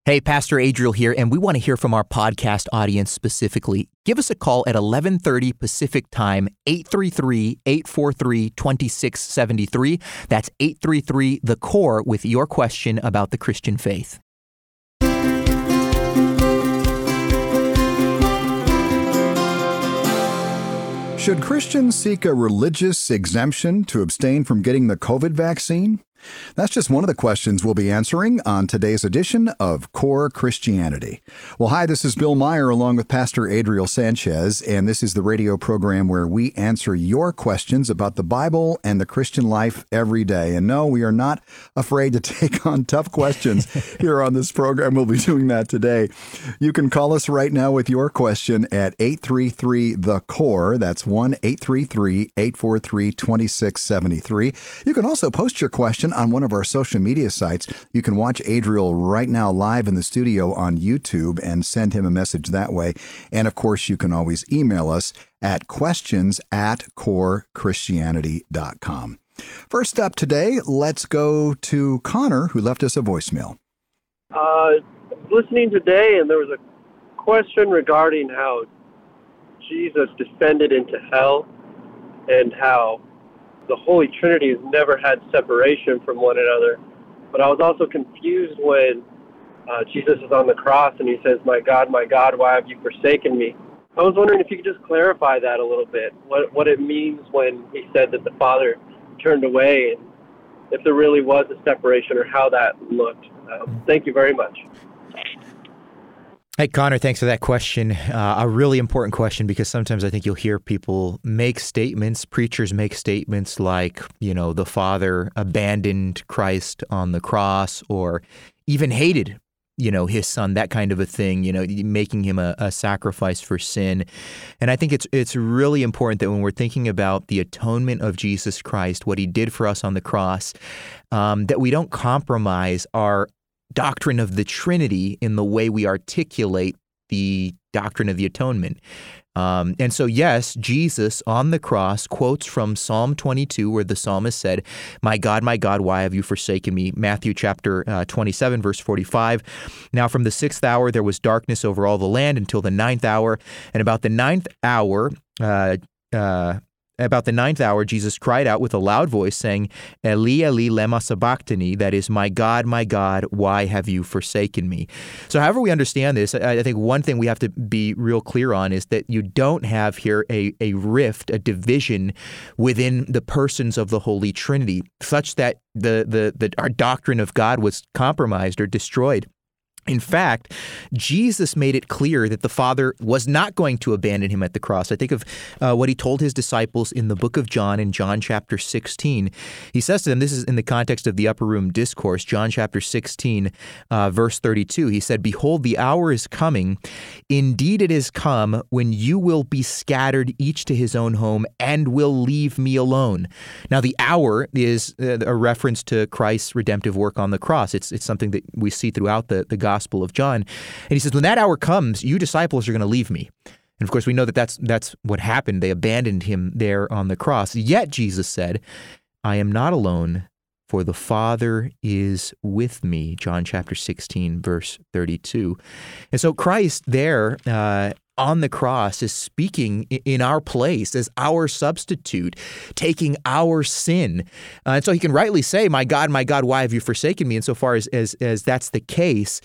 Hey, Pastor Adriel here, and we want to hear from our podcast audience specifically. Give us a call at 11:30 Pacific Time, 833-843-2673. That's 833-THE-CORE with your question about the Christian faith. Should Christians seek a religious exemption to abstain from getting the COVID vaccine? That's just one of the questions we'll be answering on today's edition of Core Christianity. Well, hi, this is Bill Meyer along with Pastor Adriel Sanchez, and this is the radio program where we answer your questions about the Bible and the Christian life every day. And no, we are not afraid to take on tough questions here on this program. We'll be doing that today. You can call us right now with your question at 833-THE-CORE. That's 1-833-843-2673. You can also post your question on one of our social media sites. You can watch Adriel right now live in the studio on YouTube and send him a message that way. And of course, you can always email us at questions@corechristianity.com. First up today, let's go to Connor, who left us a voicemail. Listening today, and there was a question regarding how Jesus descended into hell and how the Holy Trinity has never had separation from one another. But I was also confused when Jesus is on the cross and he says, my God, why have you forsaken me? I was wondering if you could just clarify that a little bit, what it means when he said that the Father turned away, and if there really was a separation or how that looked. Thank you very much. Hey, Connor, thanks for that question. A really important question, because sometimes I think you'll hear people make statements, preachers make statements like, the Father abandoned Christ on the cross, or even hated, his son, that kind of a thing, making him a sacrifice for sin. And I think it's really important that when we're thinking about the atonement of Jesus Christ, what he did for us on the cross, that we don't compromise our doctrine of the Trinity in the way we articulate the doctrine of the atonement. And so, yes, Jesus on the cross quotes from Psalm 22, where the psalmist said, my God, why have you forsaken me? Matthew chapter 27, verse 45. Now from the 6th hour, there was darkness over all the land until the 9th hour. And about the 9th hour, Jesus cried out with a loud voice, saying, Eli, Eli, lema sabachthani, that is, my God, why have you forsaken me? So however we understand this, I think one thing we have to be real clear on is that you don't have here a rift, a division within the persons of the Holy Trinity, such that our doctrine of God was compromised or destroyed. In fact, Jesus made it clear that the Father was not going to abandon him at the cross. I think of what he told his disciples in the book of John, in John chapter 16. He says to them, this is in the context of the Upper Room Discourse, John chapter 16, verse 32. He said, behold, the hour is coming. Indeed, it is come when you will be scattered each to his own home and will leave me alone. Now, the hour is a reference to Christ's redemptive work on the cross. It's something that we see throughout the Gospel of John. And he says, when that hour comes, you disciples are going to leave me. And of course, we know that that's what happened. They abandoned him there on the cross. Yet Jesus said, I am not alone, for the Father is with me. John chapter 16, verse 32. And so Christ there on the cross is speaking in our place as our substitute, taking our sin. And so he can rightly say, my God, why have you forsaken me? Insofar as that's the case.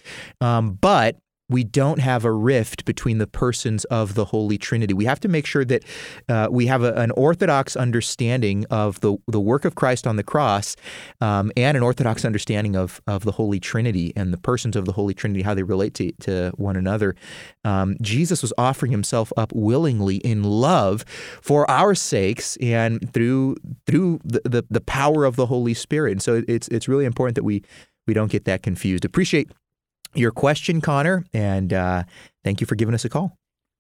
But we don't have a rift between the persons of the Holy Trinity. We have to make sure that we have an orthodox understanding of the work of Christ on the cross, and an orthodox understanding of the Holy Trinity and the persons of the Holy Trinity, how they relate to one another. Jesus was offering himself up willingly in love for our sakes and through the power of the Holy Spirit. And so it's really important that we don't get that confused. Appreciate your question, Connor, and thank you for giving us a call.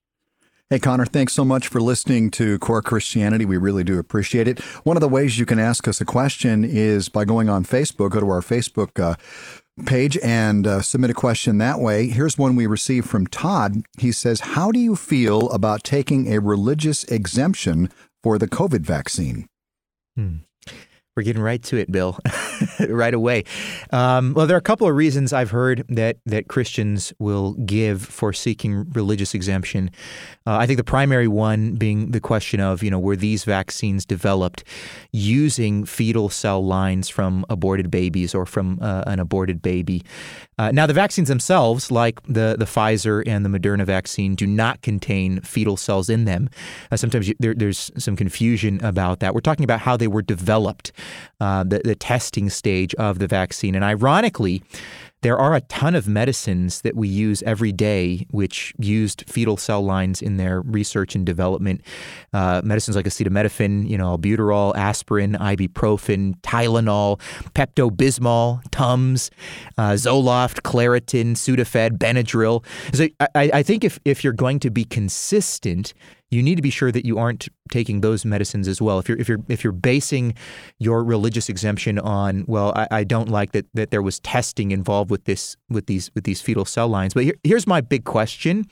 Hey, Connor, thanks so much for listening to Core Christianity. We really do appreciate it. One of the ways you can ask us a question is by going on Facebook. Go to our Facebook page and submit a question that way. Here's one we received from Todd. He says, how do you feel about taking a religious exemption for the COVID vaccine? We're getting right to it, Bill, right away. Well, there are a couple of reasons I've heard that Christians will give for seeking religious exemption. I think the primary one being the question of, were these vaccines developed using fetal cell lines from aborted babies or from an aborted baby? Now, the vaccines themselves, like the Pfizer and the Moderna vaccine, do not contain fetal cells in them. Sometimes there's some confusion about that. We're talking about how they were developed, the testing stage of the vaccine. And ironically, there are a ton of medicines that we use every day which used fetal cell lines in their research and development. Medicines like acetaminophen, albuterol, aspirin, ibuprofen, Tylenol, Pepto-Bismol, Tums, Zoloft, Claritin, Sudafed, Benadryl. So I think if you're going to be consistent, you need to be sure that you aren't taking those medicines as well. If you're basing your religious exemption on, well, I don't like that there was testing involved with these fetal cell lines. But here's my big question.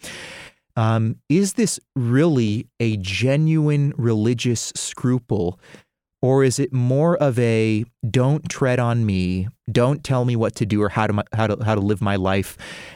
Is this really a genuine religious scruple, or is it more of a don't tread on me, don't tell me what to do or how to live my life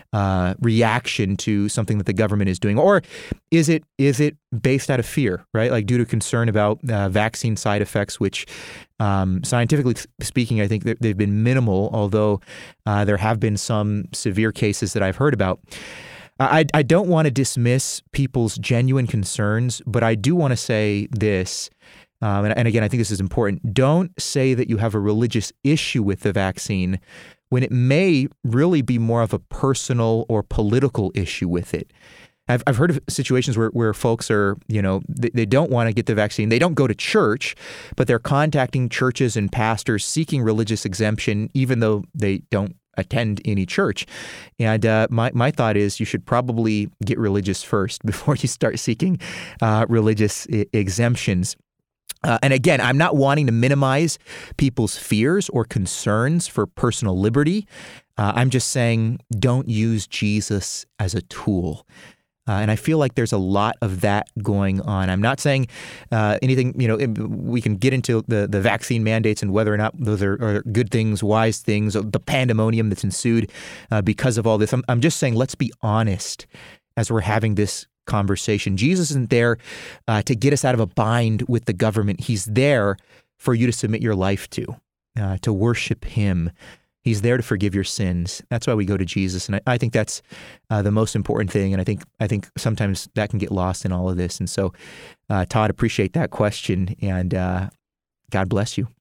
reaction to something that the government is doing? Or is it based out of fear, right? Like due to concern about vaccine side effects, which scientifically speaking, I think they've been minimal, although there have been some severe cases that I've heard about. I don't want to dismiss people's genuine concerns, but I do want to say this. And again, I think this is important. Don't say that you have a religious issue with the vaccine when it may really be more of a personal or political issue with it. I've heard of situations where folks are, they don't want to get the vaccine. They don't go to church, but they're contacting churches and pastors seeking religious exemption, even though they don't attend any church. And my thought is you should probably get religious first before you start seeking religious exemptions. And again, I'm not wanting to minimize people's fears or concerns for personal liberty. I'm just saying don't use Jesus as a tool. And I feel like there's a lot of that going on. I'm not saying anything, we can get into the vaccine mandates and whether or not those are good things, wise things, the pandemonium that's ensued because of all this. I'm just saying let's be honest as we're having this conversation. Jesus isn't there to get us out of a bind with the government. He's there for you to submit your life to worship him. He's there to forgive your sins. That's why we go to Jesus. And I think that's the most important thing. And I think sometimes that can get lost in all of this. And so, Todd, appreciate that question. And God bless you.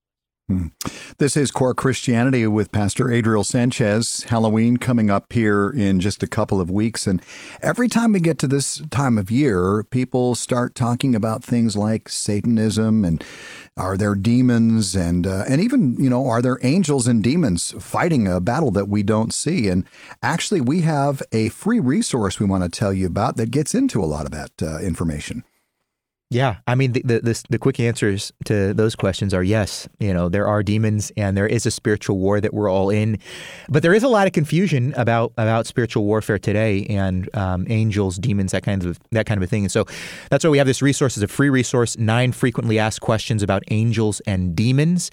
This is Core Christianity with Pastor Adriel Sanchez. Halloween coming up here in just a couple of weeks. And every time we get to this time of year, people start talking about things like Satanism and are there demons and even, are there angels and demons fighting a battle that we don't see? And actually, we have a free resource we want to tell you about that gets into a lot of that information. Yeah, I mean, the quick answers to those questions are yes. There are demons and there is a spiritual war that we're all in. But there is a lot of confusion about spiritual warfare today and angels, demons, that kind of a thing. And so that's why we have this resource as a free resource, 9 frequently asked questions about angels and demons.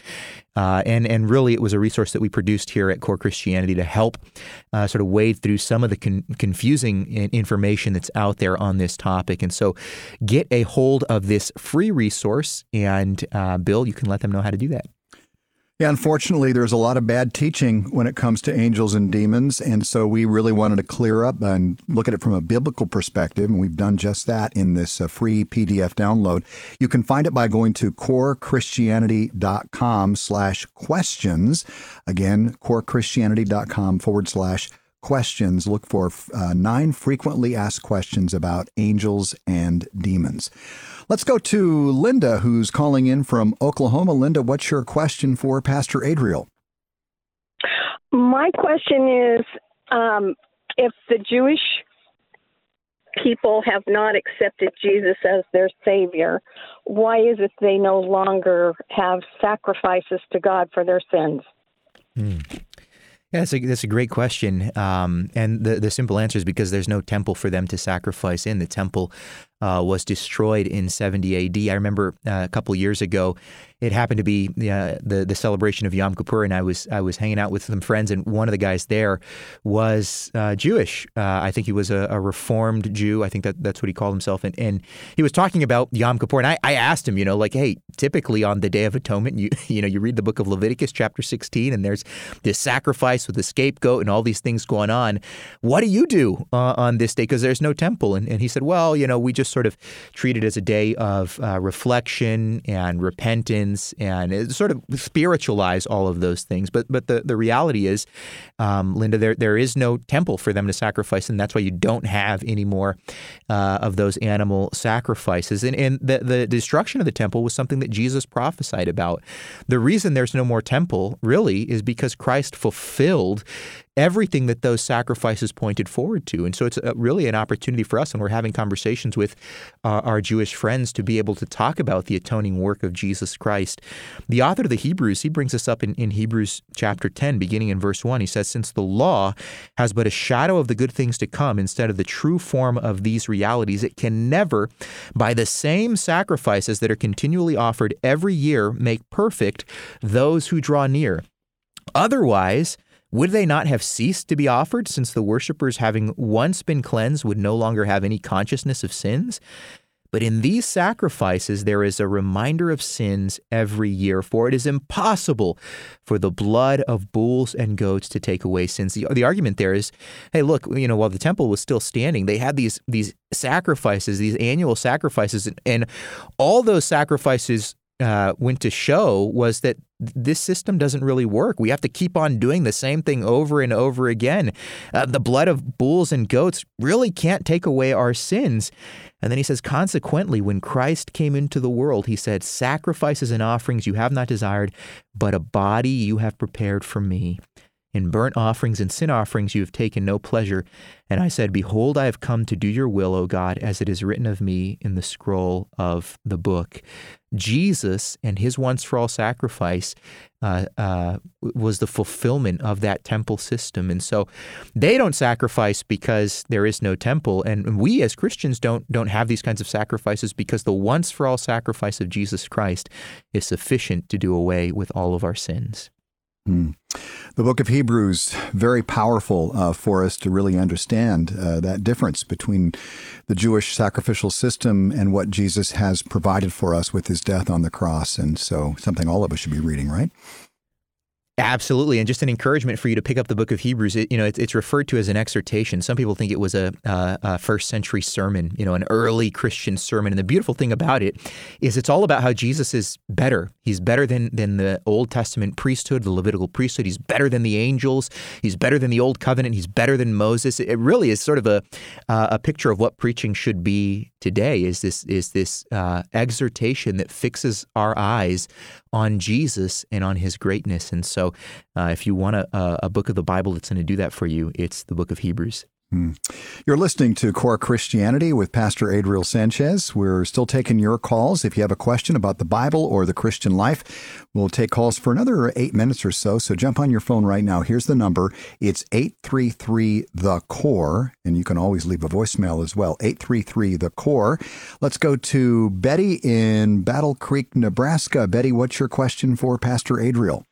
And really, it was a resource that we produced here at Core Christianity to help sort of wade through some of the confusing information that's out there on this topic. And so get a hold of this free resource. And Bill, you can let them know how to do that. Yeah, unfortunately, there's a lot of bad teaching when it comes to angels and demons. And so we really wanted to clear up and look at it from a biblical perspective. And we've done just that in this free PDF download. You can find it by going to corechristianity.com/questions. Again, corechristianity.com/questions. Look for 9 frequently asked questions about angels and demons. Let's go to Linda, who's calling in from Oklahoma. Linda, what's your question for Pastor Adriel? My question is, if the Jewish people have not accepted Jesus as their Savior, why is it they no longer have sacrifices to God for their sins? Yeah, that's a great question. And the simple answer is because there's no temple for them to sacrifice in. The temple was destroyed in 70 A.D. I remember a couple years ago, it happened to be the celebration of Yom Kippur, and I was hanging out with some friends, and one of the guys there was Jewish. I think he was a Reformed Jew. I think that's what he called himself, and he was talking about Yom Kippur, and I asked him, like, hey, typically on the Day of Atonement, you read the book of Leviticus chapter 16, and there's this sacrifice with the scapegoat and all these things going on. What do you do on this day? Because there's no temple, and he said, well, we just sort of treat it as a day of reflection and repentance, and sort of spiritualize all of those things. But the reality is, Linda, there is no temple for them to sacrifice, and that's why you don't have any more of those animal sacrifices. And the destruction of the temple was something that Jesus prophesied about. The reason there's no more temple, really, is because Christ fulfilled everything that those sacrifices pointed forward to. And so it's really an opportunity for us when we're having conversations with our Jewish friends to be able to talk about the atoning work of Jesus Christ. The author of the Hebrews, he brings us up in Hebrews chapter 10, beginning in verse 1. He says, since the law has but a shadow of the good things to come instead of the true form of these realities, it can never, by the same sacrifices that are continually offered every year, make perfect those who draw near. Otherwise, would they not have ceased to be offered, since the worshippers, having once been cleansed, would no longer have any consciousness of sins? But in these sacrifices there is a reminder of sins every year, for it is impossible for the blood of bulls and goats to take away sins. The argument there is, hey, look, while the temple was still standing, they had these sacrifices, these annual sacrifices, and all those sacrifices went to show was that this system doesn't really work. We have to keep on doing the same thing over and over again. The blood of bulls and goats really can't take away our sins. And then he says, consequently, when Christ came into the world, he said, sacrifices and offerings you have not desired, but a body you have prepared for me. In burnt offerings and sin offerings you have taken no pleasure. And I said, behold, I have come to do your will, O God, as it is written of me in the scroll of the book. Jesus and his once-for-all sacrifice was the fulfillment of that temple system. And so they don't sacrifice because there is no temple. And we as Christians don't have these kinds of sacrifices because the once-for-all sacrifice of Jesus Christ is sufficient to do away with all of our sins. The book of Hebrews, very powerful for us to really understand that difference between the Jewish sacrificial system and what Jesus has provided for us with his death on the cross. And so something all of us should be reading, right? Absolutely, and just an encouragement for you to pick up the book of Hebrews. It's referred to as an exhortation. Some people think it was a first century sermon, an early Christian sermon. And the beautiful thing about it is it's all about how Jesus is better. He's better than the Old Testament priesthood, the Levitical priesthood. He's better than the angels. He's better than the Old Covenant. He's better than Moses. It really is sort of a picture of what preaching should be today. Is this exhortation that fixes our eyes on Jesus and on his greatness. And so if you want a book of the Bible that's going to do that for you, it's the book of Hebrews. You're listening to Core Christianity with Pastor Adriel Sanchez. We're still taking your calls. If you have a question about the Bible or the Christian life, we'll take calls for another 8 minutes or so. So jump on your phone right now. Here's the number. It's 833-THE-CORE, and you can always leave a voicemail as well. 833-THE-CORE. Let's go to Betty in Battle Creek, Nebraska. Betty, what's your question for Pastor Adriel?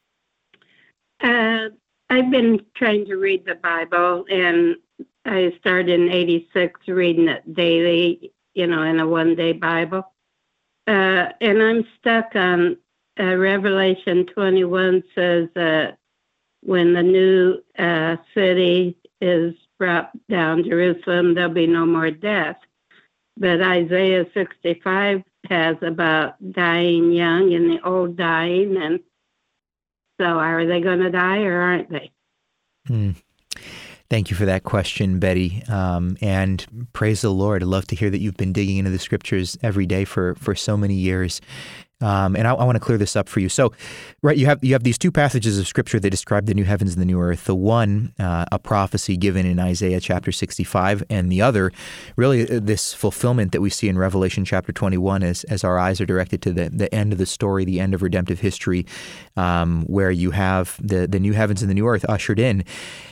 I've been trying to read the Bible, and I started in 86 reading it daily, in a one-day Bible. And I'm stuck on Revelation 21 says that when the new city is brought down, Jerusalem, there'll be no more death. But Isaiah 65 has about dying young and the old dying, and so are they going to die or aren't they? Thank you for that question, Betty. And praise the Lord. I'd love to hear that you've been digging into the scriptures every day for so many years. And I want to clear this up for you. So, right, you have these two passages of Scripture that describe the new heavens and the new earth. The one, a prophecy given in Isaiah chapter 65, and the other, really this fulfillment that we see in Revelation chapter 21 as our eyes are directed to the end of the story, the end of redemptive history, where you have the new heavens and the new earth ushered in.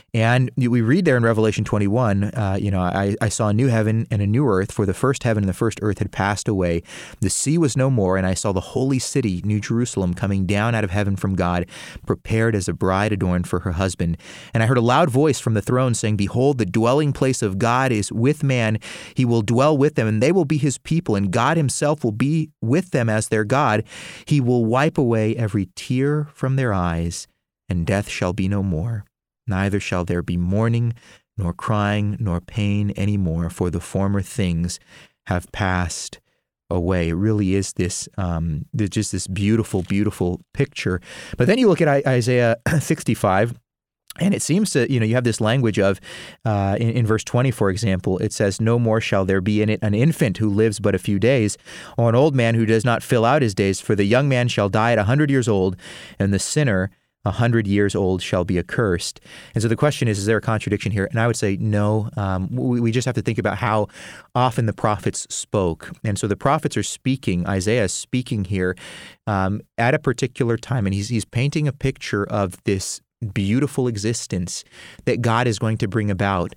And we read there in Revelation 21, I saw a new heaven and a new earth, for the first heaven and the first earth had passed away. The sea was no more, and I saw the holy city, New Jerusalem, coming down out of heaven from God, prepared as a bride adorned for her husband. And I heard a loud voice from the throne saying, Behold, the dwelling place of God is with man. He will dwell with them, and they will be his people, and God himself will be with them as their God. He will wipe away every tear from their eyes, and death shall be no more. Neither shall there be mourning, nor crying, nor pain any more, for the former things have passed away. It really is this, just this beautiful, beautiful picture. But then you look at Isaiah 65, and it seems to, you have this language of, in verse 20, for example, it says, No more shall there be in it an infant who lives but a few days, or an old man who does not fill out his days, for the young man shall die at 100 years old, and the sinner 100 years old shall be accursed. And so the question is there a contradiction here? And I would say no. We just have to think about how often the prophets spoke. And so the prophets are speaking, Isaiah is speaking here at a particular time, and he's painting a picture of this beautiful existence that God is going to bring about.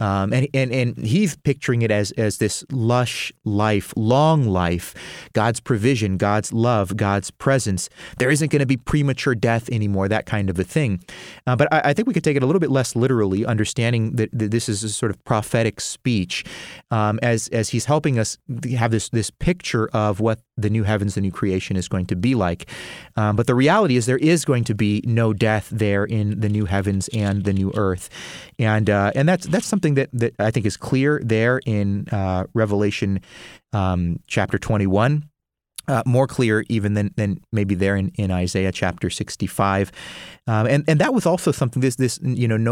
And he's picturing it as this lush life, long life, God's provision, God's love, God's presence. There isn't going to be premature death anymore, that kind of a thing. But I think we could take it a little bit less literally, understanding that this is a sort of prophetic speech, as he's helping us have this picture of what the new heavens, the new creation is going to be like. But the reality is there is going to be no death there in the new heavens and the new earth, and that's something that I think is clear there in Revelation chapter 21. More clear even than maybe there in Isaiah chapter 65, and that was also something. This no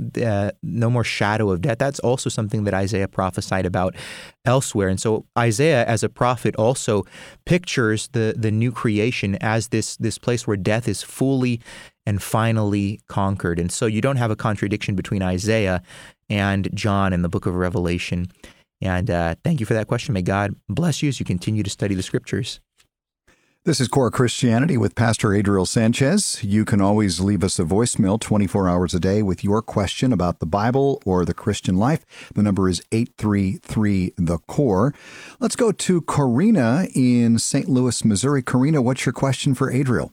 more shadow of death. That's also something that Isaiah prophesied about elsewhere. And so Isaiah, as a prophet, also pictures the new creation as this place where death is fully and finally conquered. And so you don't have a contradiction between Isaiah and John in the book of Revelation. And thank you for that question. May God bless you as you continue to study the Scriptures. This is Core Christianity with Pastor Adriel Sanchez. You can always leave us a voicemail 24 hours a day with your question about the Bible or the Christian life. The number is 833-THE-CORE. Let's go to Corina in St. Louis, Missouri. Corina, what's your question for Adriel?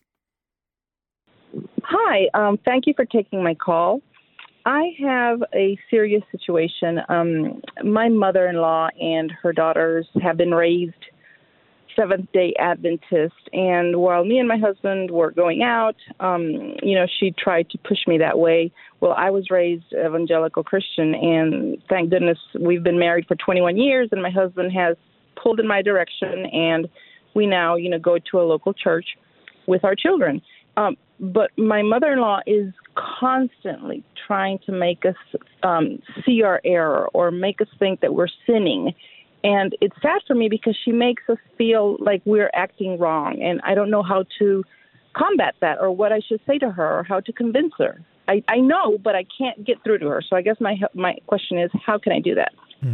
Hi. Thank you for taking my call. I have a serious situation. My mother-in-law and her daughters have been raised Seventh-day Adventist, and while me and my husband were going out, she tried to push me that way. Well, I was raised evangelical Christian, and thank goodness we've been married for 21 years, and my husband has pulled in my direction, and we now, go to a local church with our children. But my mother-in-law is constantly trying to make us see our error or make us think that we're sinning. And it's sad for me because she makes us feel like we're acting wrong. And I don't know how to combat that or what I should say to her or how to convince her. I know, but I can't get through to her. So I guess my question is, how can I do that?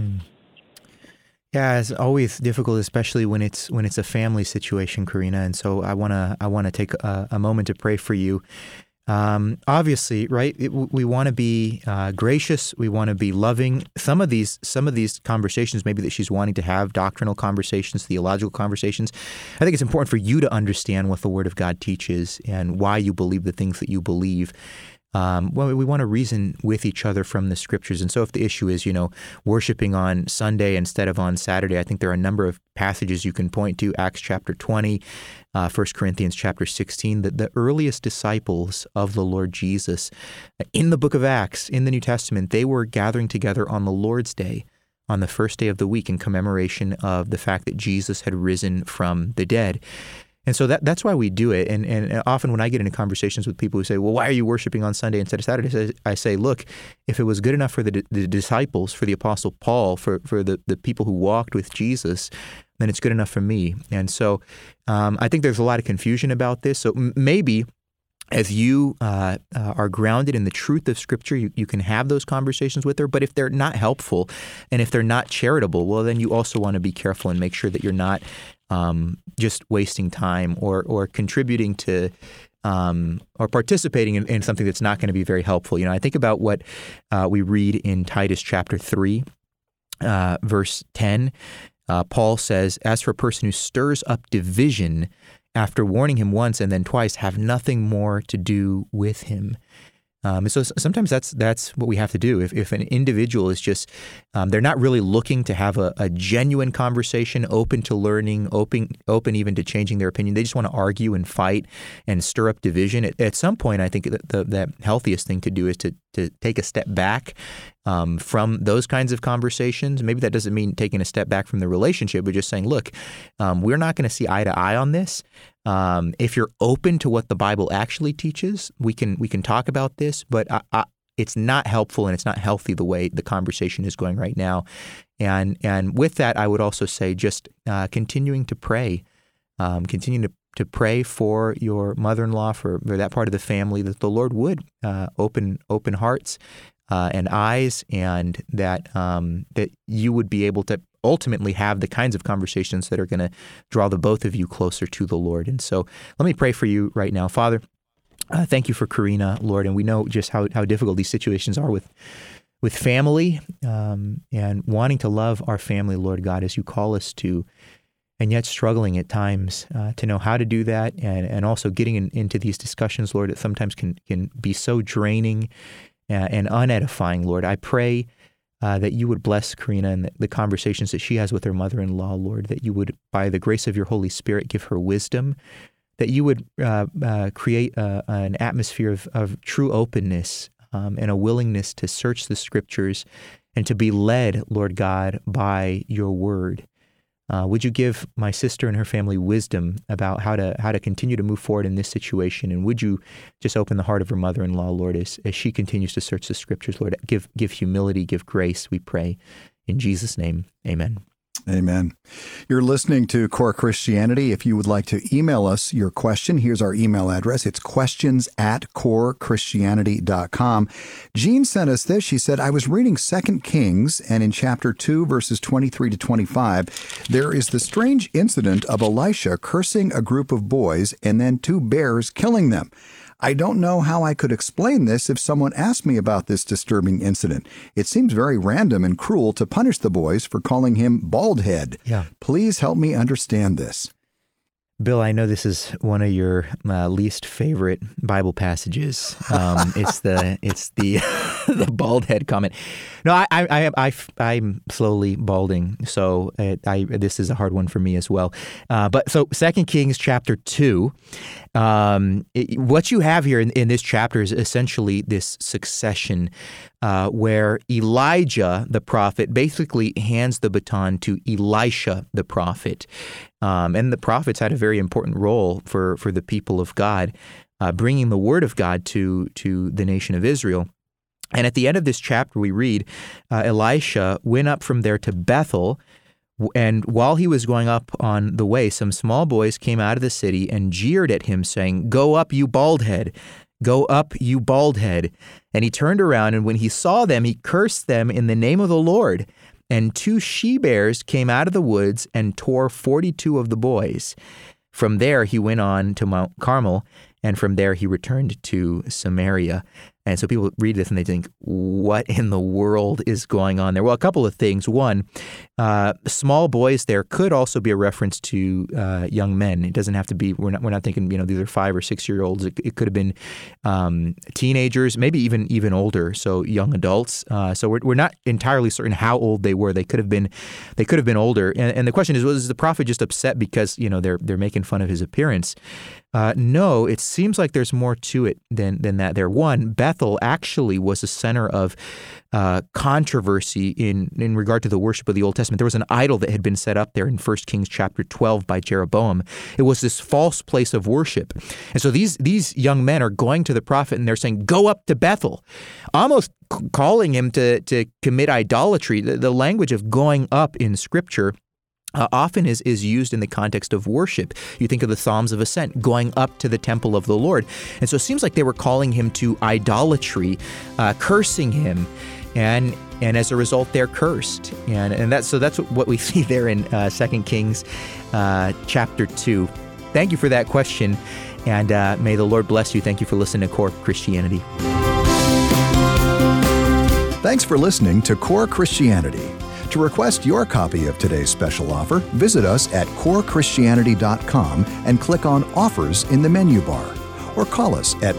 Yeah, it's always difficult, especially when it's a family situation, Corina. And so I wanna take a moment to pray for you. Obviously, right? We want to be gracious. We want to be loving. Some of these conversations, maybe that she's wanting to have, doctrinal conversations, theological conversations. I think it's important for you to understand what the Word of God teaches and why you believe the things that you believe. We want to reason with each other from the Scriptures. And so if the issue is, worshiping on Sunday instead of on Saturday, I think there are a number of passages you can point to. Acts chapter 20, 1 Corinthians chapter 16, the earliest disciples of the Lord Jesus in the book of Acts, in the New Testament, they were gathering together on the Lord's Day, on the first day of the week, in commemoration of the fact that Jesus had risen from the dead. And so that's why we do it. And often when I get into conversations with people who say, well, why are you worshiping on Sunday instead of Saturday? I say, look, if it was good enough for the disciples, for the Apostle Paul, for the people who walked with Jesus, then it's good enough for me. And so I think there's a lot of confusion about this. So maybe as you are grounded in the truth of Scripture, you can have those conversations with her. But if they're not helpful and if they're not charitable, well, then you also want to be careful and make sure that you're not just wasting time or contributing to or participating in something that's not going to be very helpful. I think about what we read in Titus chapter 3, verse 10. Paul says, "As for a person who stirs up division, after warning him once and then twice, have nothing more to do with him." And so sometimes that's what we have to do. If an individual is just, they're not really looking to have a genuine conversation, open to learning, open even to changing their opinion. They just want to argue and fight and stir up division. At some point, I think that the healthiest thing to do is to take a step back from those kinds of conversations. Maybe that doesn't mean taking a step back from the relationship, but just saying, look, we're not going to see eye to eye on this. If you're open to what the Bible actually teaches, we can talk about this, but it's not helpful and it's not healthy the way the conversation is going right now. And with that, I would also say just continuing to pray, continuing to pray for your mother-in-law, for that part of the family, that the Lord would open hearts and eyes, and that you would be able to ultimately have the kinds of conversations that are going to draw the both of you closer to the Lord. And so let me pray for you right now. Father, thank you for Karina, Lord, and we know just how difficult these situations are with family and wanting to love our family, Lord God, as you call us to, and yet struggling at times to know how to do that, and also getting into these discussions, Lord, that sometimes can be so draining and unedifying, Lord. I pray that you would bless Karina and the conversations that she has with her mother-in-law, Lord, that you would, by the grace of your Holy Spirit, give her wisdom, that you would create an atmosphere of true openness and a willingness to search the Scriptures and to be led, Lord God, by your word. Would you give my sister and her family wisdom about how to continue to move forward in this situation? And would you just open the heart of her mother-in-law, Lord, as she continues to search the Scriptures, Lord? Give humility, give grace, we pray. In Jesus' name, amen. Amen. You're listening to Core Christianity. If you would like to email us your question, here's our email address. It's questions@corechristianity.com. Jean sent us this. She said, I was reading 2 Kings, and in chapter 2, verses 23 to 25, there is the strange incident of Elisha cursing a group of boys and then 2 bears killing them. I don't know how I could explain this if someone asked me about this disturbing incident. It seems very random and cruel to punish the boys for calling him Baldhead. Yeah. Please help me understand this. Bill, I know this is one of your least favorite Bible passages. It's the the bald head comment. No, I'm slowly balding, so this is a hard one for me as well. But so 2 Kings chapter 2, what you have here in this chapter is essentially this succession where Elijah the prophet basically hands the baton to Elisha the prophet. And the prophets had a very important role for the people of God, bringing the word of God to the nation of Israel. And at the end of this chapter, we read, Elisha went up from there to Bethel, and while he was going up on the way, some small boys came out of the city and jeered at him, saying, "Go up, you bald head! Go up, you bald head!" And he turned around, and when he saw them, he cursed them in the name of the Lord. And 2 she-bears came out of the woods and tore 42 of the boys. From there he went on to Mount Carmel, and from there he returned to Samaria. And so people read this and they think, what in the world is going on there? Well, a couple of things. One, small boys there could also be a reference to young men. It doesn't have to be, we're not thinking, these are 5 or 6 year olds. It could have been teenagers, maybe even older, so young adults. So we're not entirely certain how old they were. They could have been older. And the question is, was the prophet just upset because, they're making fun of his appearance? No, it seems like there's more to it than that there. One, Bethel actually was a center of controversy in regard to the worship of the Old Testament. There was an idol that had been set up there in 1 Kings chapter 12 by Jeroboam. It was this false place of worship. And so these young men are going to the prophet and they're saying, go up to Bethel, almost calling him to commit idolatry. The language of going up in Scripture often is used in the context of worship. You think of the Psalms of Ascent, going up to the temple of the Lord. And so it seems like they were calling him to idolatry, cursing him, and as a result, they're cursed. And that's what we see there in 2 Kings chapter 2. Thank you for that question. And may the Lord bless you. Thank you for listening to Core Christianity. Thanks for listening to Core Christianity. To request your copy of today's special offer, visit us at corechristianity.com and click on Offers in the menu bar. Or call us at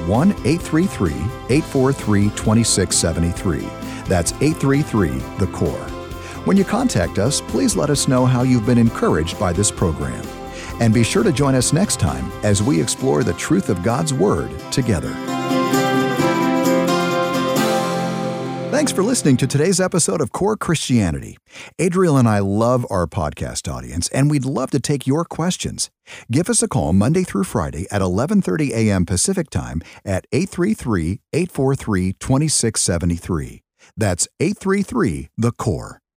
1-833-843-2673. That's 833-THE-CORE. When you contact us, please let us know how you've been encouraged by this program. And be sure to join us next time as we explore the truth of God's Word together. Thanks for listening to today's episode of Core Christianity. Adriel and I love our podcast audience, and we'd love to take your questions. Give us a call Monday through Friday at 11:30 a.m. Pacific Time at 833-843-2673. That's 833-THE-CORE.